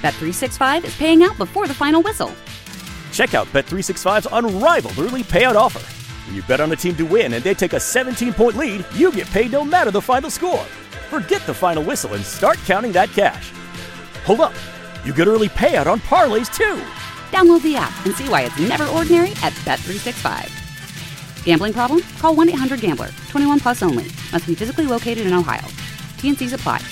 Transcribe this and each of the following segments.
Bet365 is paying out before the final whistle. Check out Bet365's unrivaled early payout offer. When you bet on a team to win and they take a 17-point lead, you get paid no matter the final score. Forget the final whistle and start counting that cash. Hold up. You get early payout on parlays, too. Download the app and see why it's never ordinary at Bet365. Gambling problem? Call 1-800-GAMBLER. 21 plus only. Must be physically located in Ohio. T&Cs apply.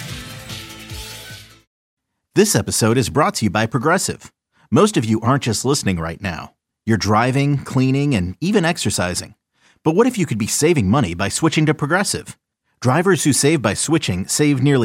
This episode is brought to you by Progressive. Most of you aren't just listening right now. You're driving, cleaning, and even exercising. But what if you could be saving money by switching to Progressive? Drivers who save by switching save nearly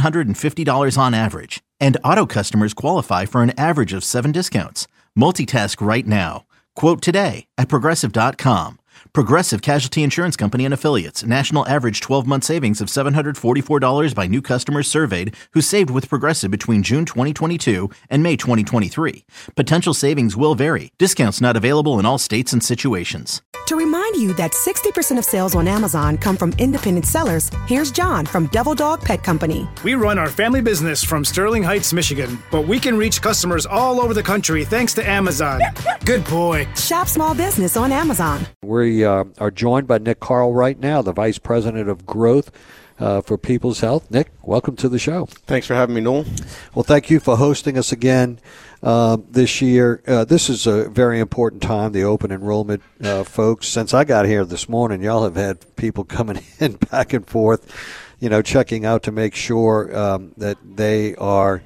$750 on average. And auto customers qualify for an average of 7 discounts. Multitask right now. Quote today at Progressive.com. Progressive Casualty Insurance Company and Affiliates. National average 12-month savings of $744 by new customers surveyed who saved with Progressive between June 2022 and May 2023. Potential savings will vary. Discounts not available in all states and situations. To remind you that 60% of sales on Amazon come from independent sellers, here's John from Devil Dog Pet Company. We run our family business from Sterling Heights, Michigan, but we can reach customers all over the country thanks to Amazon. Good boy. Shop small business on Amazon. We are joined by Nick Carl right now, the Vice President of Growth for People's Health. Nick, welcome to the show. Thanks for having me, Noel. Well, thank you for hosting us again this year. This is a very important time, the open enrollment, folks. Since I got here this morning, y'all have had people coming in back and forth, checking out to make sure that they are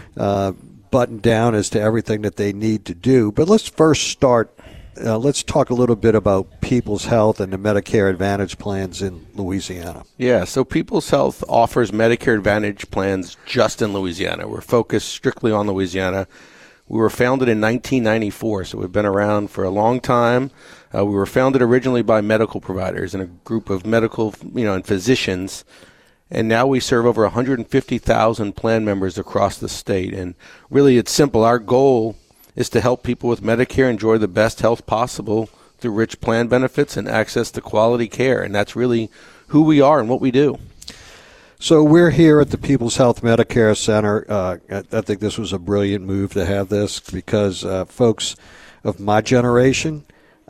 buttoned down as to everything that they need to do. But let's first start. Let's talk a little bit about People's Health and the Medicare Advantage plans in Louisiana. Yeah, so People's Health offers Medicare Advantage plans just in Louisiana. We're focused strictly on Louisiana. We were founded in 1994, so we've been around for a long time. We were founded originally by medical providers and a group of medical, and physicians. And now we serve over 150,000 plan members across the state. And really, it's simple. Our goal is to help people with Medicare enjoy the best health possible through rich plan benefits and access to quality care. And that's really who we are and what we do. So we're here at the People's Health Medicare Center. I think this was a brilliant move to have this because folks of my generation,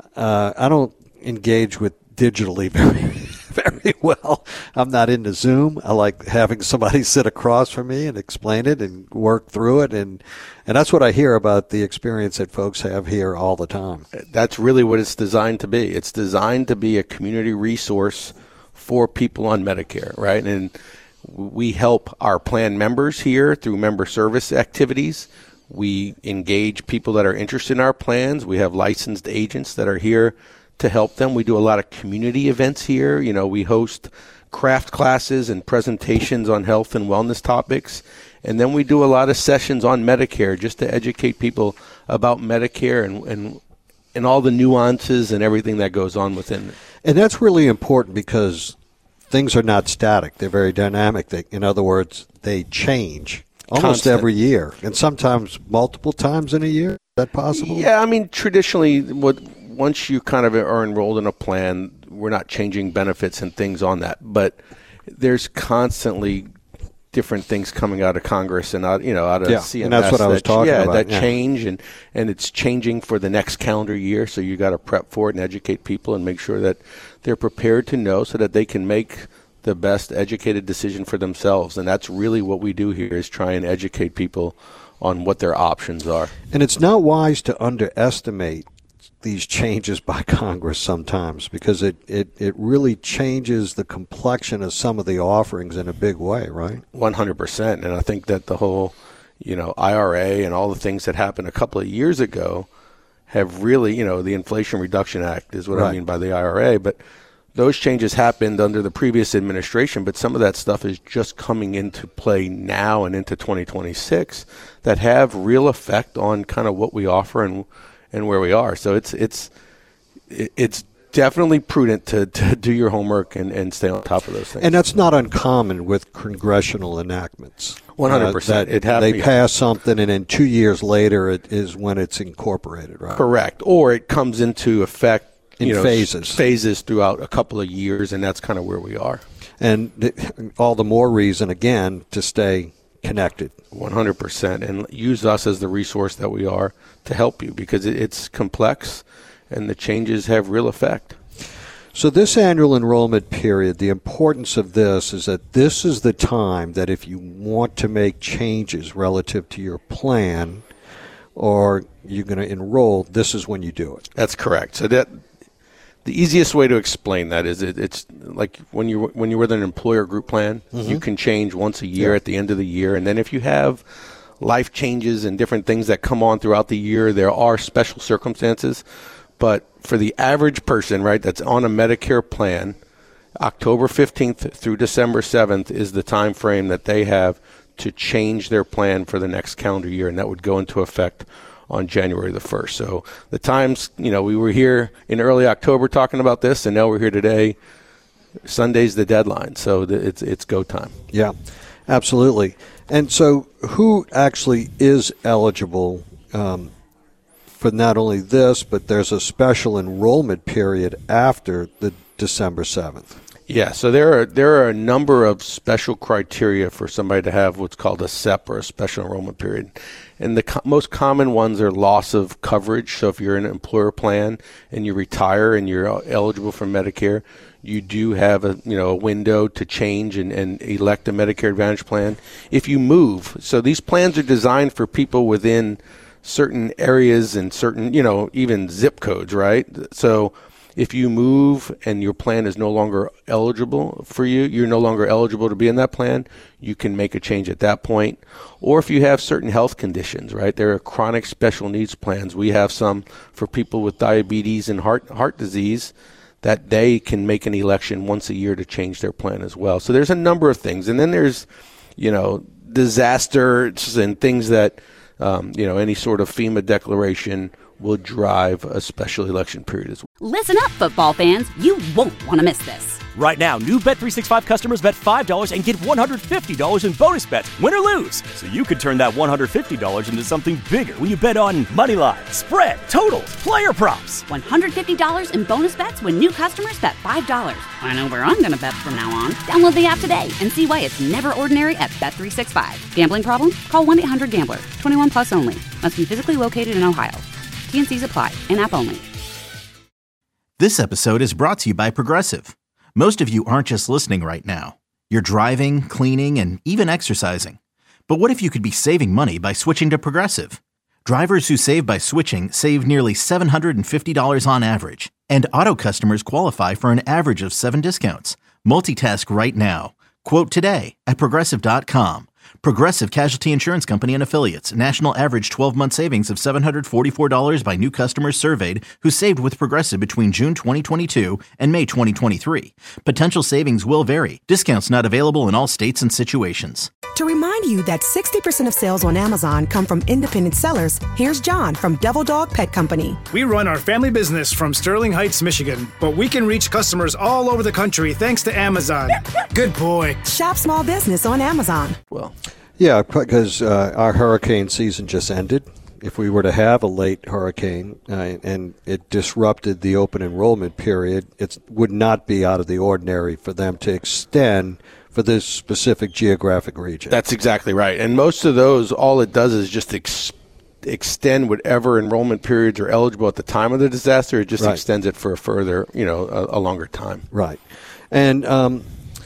I don't engage with digitally very well. I'm not into Zoom. I like having somebody sit across from me and explain it and work through it. And that's what I hear about the experience that folks have here all the time. That's really what it's designed to be. It's designed to be a community resource for people on Medicare, right? And we help our plan members here through member service activities. We engage people that are interested in our plans. We have licensed agents that are here to help them. We do a lot of community events here. We host craft classes and presentations on health and wellness topics. And then we do a lot of sessions on Medicare just to educate people about Medicare and all the nuances and everything that goes on within it. And that's really important because things are not static. They're very dynamic. In other words, they change almost every year, and sometimes multiple times in a year. Is that possible? Yeah, traditionally, once you kind of are enrolled in a plan, we're not changing benefits and things on that. But there's constantly different things coming out of Congress and out of CMS. And that's what I was talking about. That change, and it's changing for the next calendar year. So you got to prep for it and educate people and make sure that they're prepared to know so that they can make the best educated decision for themselves. And that's really what we do here, is try and educate people on what their options are. And it's not wise to underestimate these changes by Congress sometimes, because it really changes the complexion of some of the offerings in a big way, right? 100%. And I think that the whole, IRA and all the things that happened a couple of years ago have really, the Inflation Reduction Act is what I mean by the IRA. But those changes happened under the previous administration, but some of that stuff is just coming into play now and into 2026 that have real effect on kind of what we offer and where we are. So it's definitely prudent to do your homework and stay on top of those things. And that's not uncommon with congressional enactments. 100%. They pass something, and then 2 years later it is when it's incorporated, right? Correct. Or it comes into effect in phases throughout a couple of years, and that's kind of where we are. And all the more reason, again, to stay connected. 100%, and use us as the resource that we are to help you, because it's complex and the changes have real effect. So this annual enrollment period, the importance of this is that this is the time that if you want to make changes relative to your plan or you're going to enroll, this is when you do it. That's correct. So that the easiest way to explain that is it's like when you're with an employer group plan, you can change once a year at the end of the year. And then if you have life changes and different things that come on throughout the year, there are special circumstances. But for the average person, right, that's on a Medicare plan, October 15th through December 7th is the time frame that they have to change their plan for the next calendar year, and that would go into effect on January the 1st. So the times, we were here in early October talking about this, and now we're here today. Sunday's the deadline, so it's go time. Yeah, absolutely. And so who actually is eligible for not only this, but there's a special enrollment period after the December 7th? Yeah, so there are a number of special criteria for somebody to have what's called a SEP, or a special enrollment period. And the most common ones are loss of coverage. So if you're in an employer plan and you retire and you're eligible for Medicare, you do have a window to change and elect a Medicare Advantage plan. If you move, so these plans are designed for people within certain areas and certain, even zip codes, right? So if you move and your plan is no longer eligible for you, you're no longer eligible to be in that plan, you can make a change at that point. Or if you have certain health conditions, right? There are chronic special needs plans. We have some for people with diabetes and heart disease that they can make an election once a year to change their plan as well. So there's a number of things. And then there's, disasters and things that, any sort of FEMA declaration will drive a special election period as well. Listen up, football fans. You won't want to miss this. Right now, new Bet365 customers bet $5 and get $150 in bonus bets, win or lose. So you could turn that $150 into something bigger when you bet on money line, spread, totals, player props. $150 in bonus bets when new customers bet $5. I know where I'm going to bet from now on. Download the app today and see why it's never ordinary at Bet365. Gambling problem? Call 1-800-GAMBLER. 21 plus only. Must be physically located in Ohio. T&Cs apply. In-app only. This episode is brought to you by Progressive. Most of you aren't just listening right now. You're driving, cleaning, and even exercising. But what if you could be saving money by switching to Progressive? Drivers who save by switching save nearly $750 on average. And auto customers qualify for an average of 7 discounts. Multitask right now. Quote today at Progressive.com. Progressive Casualty Insurance Company and Affiliates. National average 12-month savings of $744 by new customers surveyed who saved with Progressive between June 2022 and May 2023. Potential savings will vary. Discounts not available in all states and situations. To remind you that 60% of sales on Amazon come from independent sellers, here's John from Devil Dog Pet Company. We run our family business from Sterling Heights, Michigan, but we can reach customers all over the country thanks to Amazon. Good boy. Shop small business on Amazon. Well, Yeah, because our hurricane season just ended. If we were to have a late hurricane and it disrupted the open enrollment period, it would not be out of the ordinary for them to extend for this specific geographic region. That's exactly right. And most of those, all it does is just extend whatever enrollment periods are eligible at the time of the disaster. It just extends it for a further, a longer time. Right. And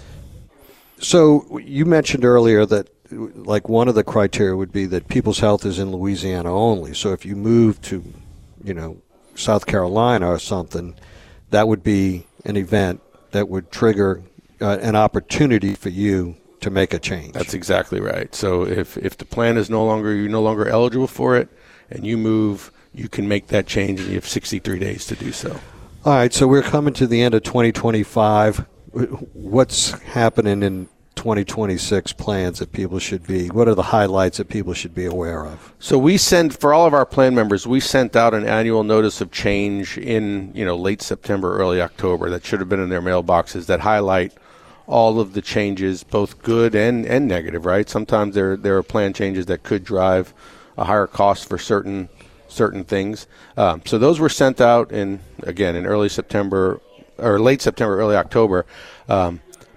so you mentioned earlier that like one of the criteria would be that people's health is in Louisiana only. So if you move to, South Carolina or something, that would be an event that would trigger an opportunity for you to make a change. That's exactly right. So if the plan is you're no longer eligible for it, and you move, you can make that change, and you have 63 days to do so. All right, so we're coming to the end of 2025. What's happening in 2026 plans that people should be? What are the highlights that people should be aware of? So for all of our plan members, we sent out an annual notice of change in late September, early October that should have been in their mailboxes that highlight all of the changes, both good and negative, right? Sometimes there are plan changes that could drive a higher cost for certain things. So those were sent out in early September or late September, early October. But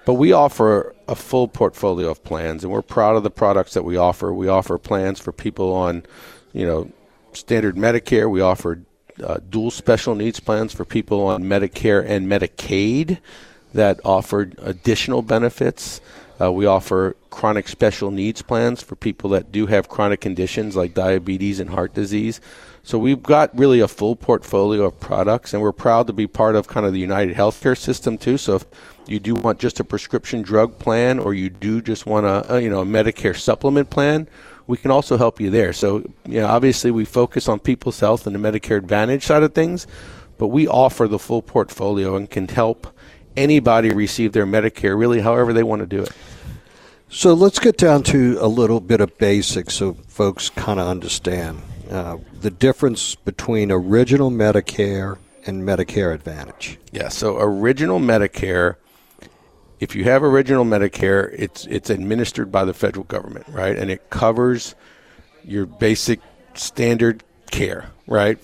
But we offer a full portfolio of plans, and we're proud of the products that we offer. We offer plans for people on, standard Medicare. We offer dual special needs plans for people on Medicare and Medicaid that offer additional benefits. We offer chronic special needs plans for people that do have chronic conditions like diabetes and heart disease. So we've got really a full portfolio of products, and we're proud to be part of kind of the United Healthcare system too. So if you do want just a prescription drug plan, or you do just want a Medicare supplement plan, we can also help you there. So obviously we focus on people's health and the Medicare Advantage side of things, but we offer the full portfolio and can help anybody receive their Medicare really however they want to do it. So let's get down to a little bit of basics so folks kind of understand the difference between original Medicare and Medicare Advantage. Yeah, so original Medicare, if you have original Medicare, it's administered by the federal government, right? And it covers your basic standard care, right?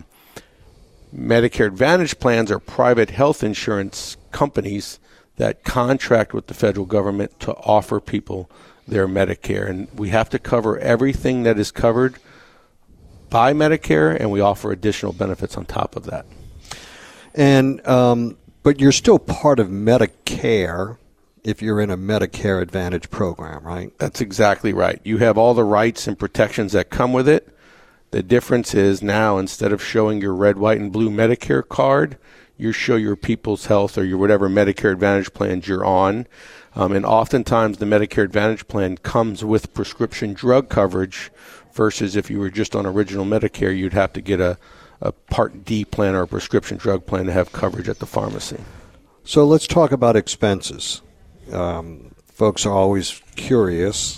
Medicare Advantage plans are private health insurance companies that contract with the federal government to offer people their Medicare. And we have to cover everything that is covered by Medicare, and we offer additional benefits on top of that. And but you're still part of Medicare if you're in a Medicare Advantage program, right? That's exactly right. You have all the rights and protections that come with it. The difference is now, instead of showing your red, white, and blue Medicare card, you show your People's Health or your whatever Medicare Advantage plans you're on. And oftentimes the Medicare Advantage plan comes with prescription drug coverage versus if you were just on original Medicare, you'd have to get a Part D plan or a prescription drug plan to have coverage at the pharmacy. So let's talk about expenses. Folks are always curious,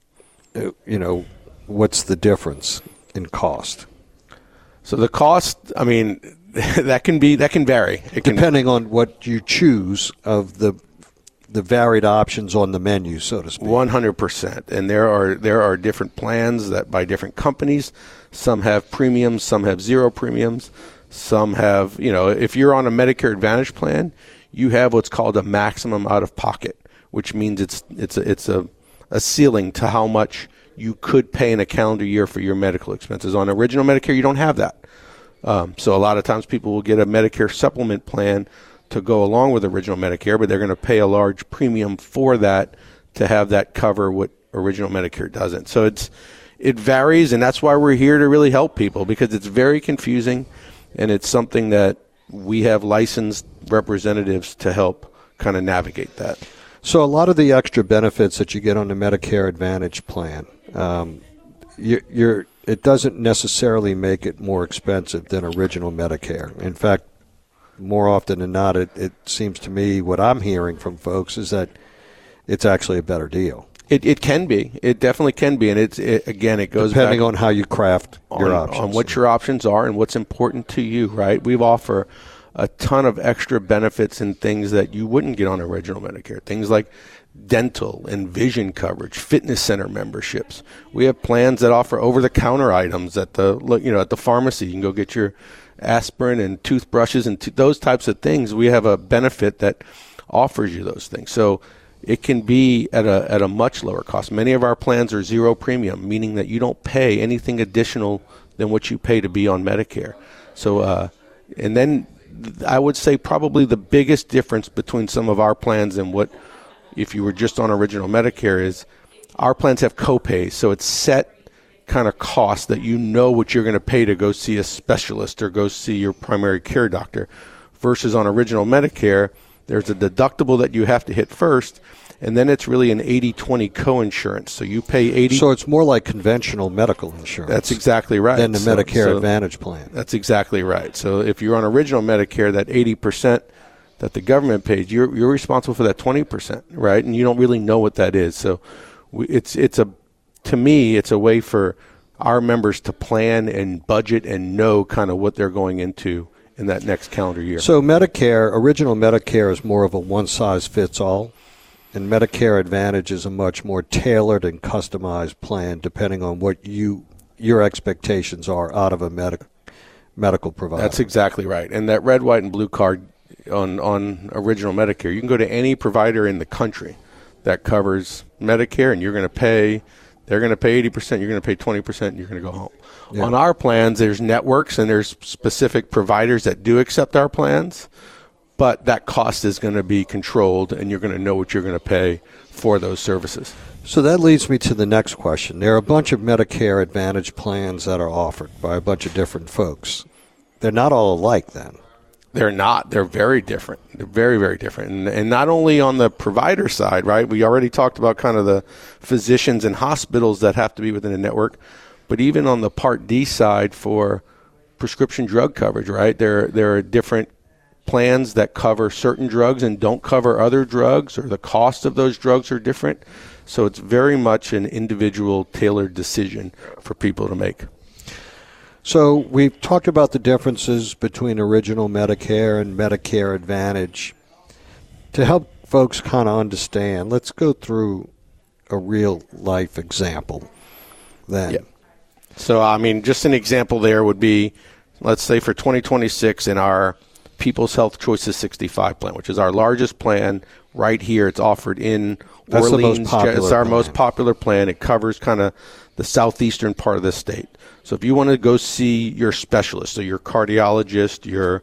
what's the difference in cost? So the cost, that can vary. Depending on what you choose of the varied options on the menu, so to speak. 100%. And there are different plans that by different companies. Some have premiums, some have zero premiums. Some have, if you're on a Medicare Advantage plan, you have what's called a maximum out of pocket, which means it's a ceiling to how much you could pay in a calendar year for your medical expenses. On original Medicare, you don't have that. So a lot of times people will get a Medicare supplement plan to go along with original Medicare, but they're going to pay a large premium for that to have that cover what original Medicare doesn't. So it varies, and that's why we're here to really help people, because it's very confusing, and it's something that we have licensed representatives to help kind of navigate that. So a lot of the extra benefits that you get on the Medicare Advantage plan, it doesn't necessarily make it more expensive than original Medicare. In fact, more often than not, it seems to me what I'm hearing from folks is that it's actually a better deal. It can be. It definitely can be. And it goes depending back on how you craft your options. On what your options are and what's important to you, right? We offer a ton of extra benefits and things that you wouldn't get on original Medicare. Things like dental and vision coverage, fitness center memberships. We have plans that offer over-the-counter items at the pharmacy. You can go get your aspirin and toothbrushes and those types of things. We have a benefit that offers you those things. So it can be at a much lower cost. Many of our plans are zero premium, meaning that you don't pay anything additional than what you pay to be on Medicare. So, and then I would say probably the biggest difference between some of our plans and what if you were just on original Medicare is our plans have copays. So it's set kind of cost that you know what you're going to pay to go see a specialist or go see your primary care doctor, versus on original Medicare, there's a deductible that you have to hit first, and then it's really an 80-20 co-insurance. So you pay 80. So it's more like conventional medical insurance. That's exactly right. Than the Medicare Advantage plan. That's exactly right. So if you're on original Medicare, that 80% that the government pays, you're responsible for that 20%, right? And you don't really know what that is. So to me, it's a way for our members to plan and budget and know kind of what they're going into in that next calendar year. So original Medicare is more of a one-size-fits-all, and Medicare Advantage is a much more tailored and customized plan depending on what your expectations are out of a medical provider. That's exactly right. And that red, white, and blue card on Original Medicare. You can go to any provider in the country that covers Medicare, and they're going to pay 80%, you're going to pay 20%, and you're going to go home. Yeah. On our plans, there's networks and there's specific providers that do accept our plans, but that cost is going to be controlled, and you're going to know what you're going to pay for those services. So that leads me to the next question. There are a bunch of Medicare Advantage plans that are offered by a bunch of different folks. They're not all alike then. They're not. They're very different. They're very, very different. And not only on the provider side, right? We already talked about kind of the physicians and hospitals that have to be within a network, but even on the Part D side for prescription drug coverage, right? There are different plans that cover certain drugs and don't cover other drugs, or the cost of those drugs are different. So it's very much an individual tailored decision for people to make. So we've talked about the differences between Original Medicare and Medicare Advantage. To help folks kind of understand, let's go through a real-life example then. Yeah. So, I mean, just an example there would be, let's say for 2026 in our People's Health Choices 65 plan, which is our largest plan right here. It's offered in Orleans. It's our most popular plan. It covers kind of the southeastern part of the state. So if you want to go see your specialist, so your cardiologist, your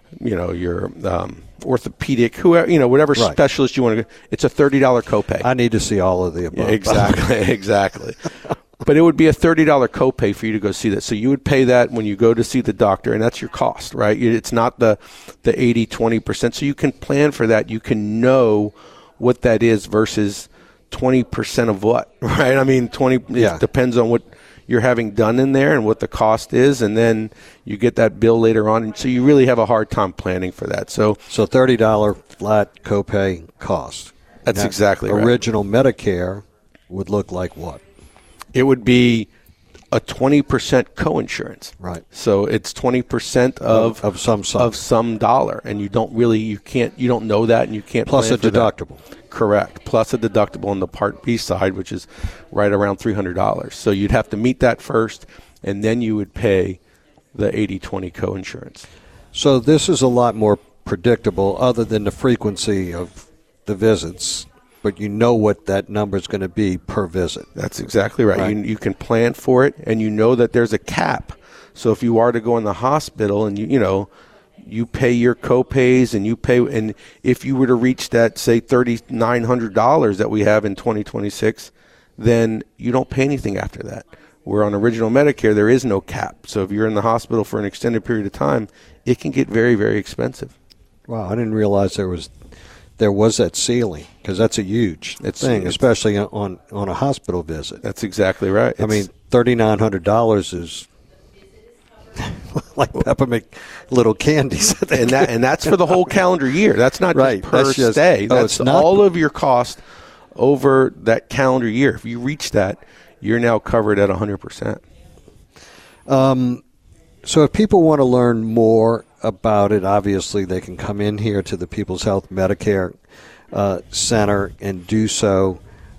orthopedic, whoever, whatever right. specialist you want to go, it's a $30 copay. I need to see all of the above. Yeah, exactly. But it would be a $30 copay for you to go see that. So you would pay that when you go to see the doctor, and that's your cost, right? It's not the 80, 20%. So you can plan for that. You can know what that is versus 20% of what, right? I mean, it depends on what you're having done in there and what the cost is, and then you get that bill later on. And so you really have a hard time planning for that. So $30 flat copay cost. That's exactly right. Original Medicare would look like what? It would be a 20% coinsurance. Right. So it's 20% of some dollar, and you don't know that, and you can't plus plan a deductible. That. Correct. Plus a deductible on the Part B side, which is right around $300. So you'd have to meet that first, and then you would pay the 80/20 coinsurance. So this is a lot more predictable, other than the frequency of the visits. But you know what that number is going to be per visit. That's exactly right. You can plan for it, and you know that there's a cap. So if you are to go in the hospital and you pay your copays and if you were to reach that, say, $3,900 that we have in 2026, then you don't pay anything after that. Where on Original Medicare, there is no cap. So if you're in the hospital for an extended period of time, it can get very, very expensive. Wow, I didn't realize there was that ceiling, because that's a huge thing, especially on a hospital visit. That's exactly right. I mean, $3,900 is like peppermint little candies. and that's for the whole calendar year. That's not right. just per stay. That's all of your cost over that calendar year. If you reach that, you're now covered at 100%. So if people want to learn more about it, obviously they can come in here to the People's Health Medicare Center and do so.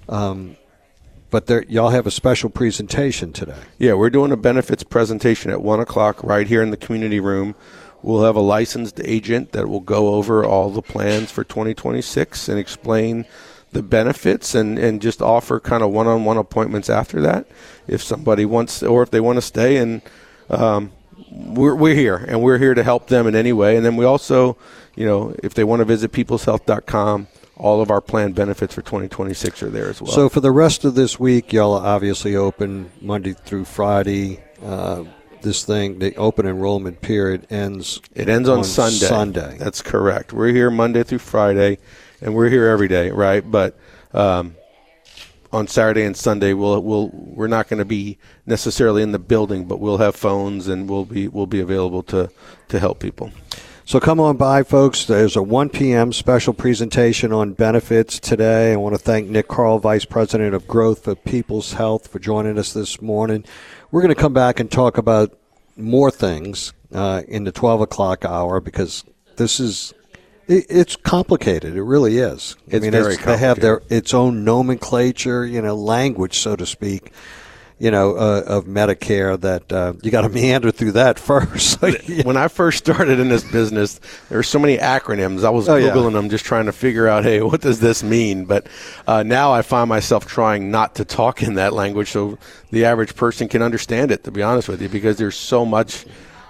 But y'all have a special presentation today. Yeah, we're doing a benefits presentation at 1 o'clock right here in the community room. We'll have a licensed agent that will go over all the plans for 2026 and explain the benefits and just offer kind of one-on-one appointments after that if somebody wants, or if they want to stay. And we're here, and we're here to help them in any way. And then we also, if they want to visit peopleshealth.com, all of our planned benefits for 2026 are there as well. So for the rest of this week, y'all are obviously open Monday through Friday. The open enrollment period ends. It ends on Sunday. That's correct. We're here Monday through Friday, and we're here every day, right? But on Saturday and Sunday, we're not going to be necessarily in the building, but we'll have phones, and we'll be available to help people. So come on by, folks. There's a 1 p.m. special presentation on benefits today. I want to thank Nick Carl, Vice President of Growth for People's Health, for joining us this morning. We're going to come back and talk about more things in the 12 o'clock hour, because it's complicated. It really is. It's very complicated. They have its own nomenclature, language, so to speak. of Medicare that you got to meander through that first. When I first started in this business, there were so many acronyms. I was Googling them just trying to figure out, hey, what does this mean? But now I find myself trying not to talk in that language so the average person can understand it, to be honest with you, because there's so much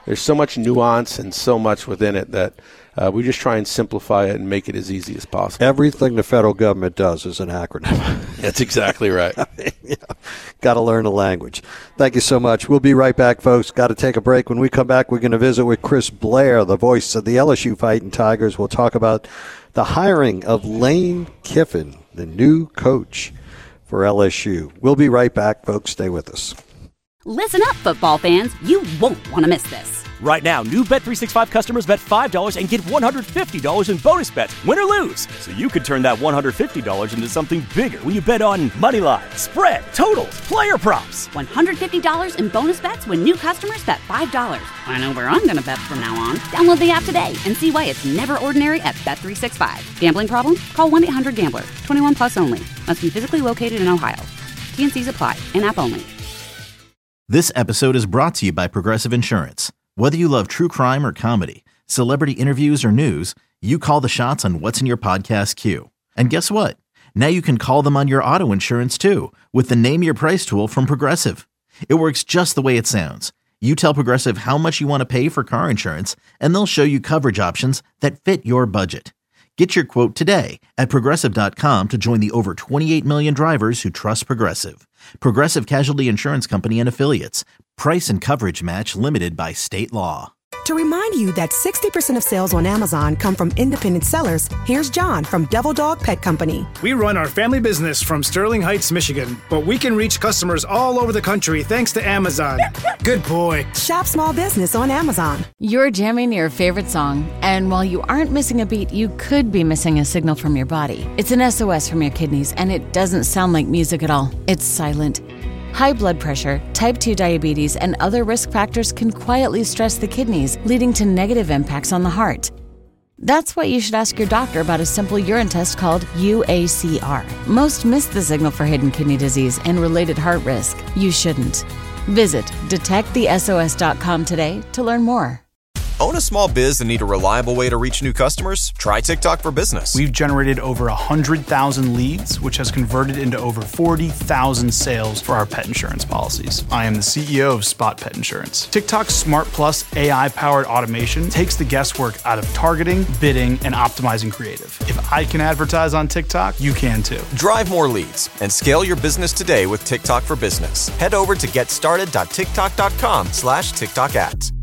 nuance and so much within it that we just try and simplify it and make it as easy as possible. Everything the federal government does is an acronym. That's exactly right. Got to learn the language. Thank you so much. We'll be right back, folks. Got to take a break. When we come back, we're going to visit with Chris Blair, the voice of the LSU Fighting Tigers. We'll talk about the hiring of Lane Kiffin, the new coach for LSU. We'll be right back, folks. Stay with us. Listen up, football fans. You won't want to miss this. Right now, new Bet365 customers bet $5 and get $150 in bonus bets, win or lose. So you could turn that $150 into something bigger when you bet on money line, spread, totals, player props. $150 in bonus bets when new customers bet $5. I know where I'm going to bet from now on. Download the app today and see why it's never ordinary at Bet365. Gambling problem? Call 1-800-GAMBLER. 21 plus only. Must be physically located in Ohio. T&Cs apply. In-app only. This episode is brought to you by Progressive Insurance. Whether you love true crime or comedy, celebrity interviews or news, you call the shots on what's in your podcast queue. And guess what? Now you can call them on your auto insurance too with the Name Your Price tool from Progressive. It works just the way it sounds. You tell Progressive how much you want to pay for car insurance, and they'll show you coverage options that fit your budget. Get your quote today at Progressive.com to join the over 28 million drivers who trust Progressive. Progressive Casualty Insurance Company and Affiliates. Price and coverage match limited by state law. To remind you that 60% of sales on Amazon come from independent sellers, here's John from Devil Dog Pet Company. We run our family business from Sterling Heights, Michigan, but we can reach customers all over the country thanks to Amazon. Good boy. Shop small business on Amazon. You're jamming your favorite song, and while you aren't missing a beat, you could be missing a signal from your body. It's an SOS from your kidneys, and it doesn't sound like music at all. It's silent. High blood pressure, type 2 diabetes, and other risk factors can quietly stress the kidneys, leading to negative impacts on the heart. That's why you should ask your doctor about a simple urine test called UACR. Most miss the signal for hidden kidney disease and related heart risk. You shouldn't. Visit detectthesos.com today to learn more. Own a small biz and need a reliable way to reach new customers? Try TikTok for Business. We've generated over 100,000 leads, which has converted into over 40,000 sales for our pet insurance policies. I am the CEO of Spot Pet Insurance. TikTok's Smart Plus AI-powered automation takes the guesswork out of targeting, bidding, and optimizing creative. If I can advertise on TikTok, you can too. Drive more leads and scale your business today with TikTok for Business. Head over to getstarted.tiktok.com/TikTok ads.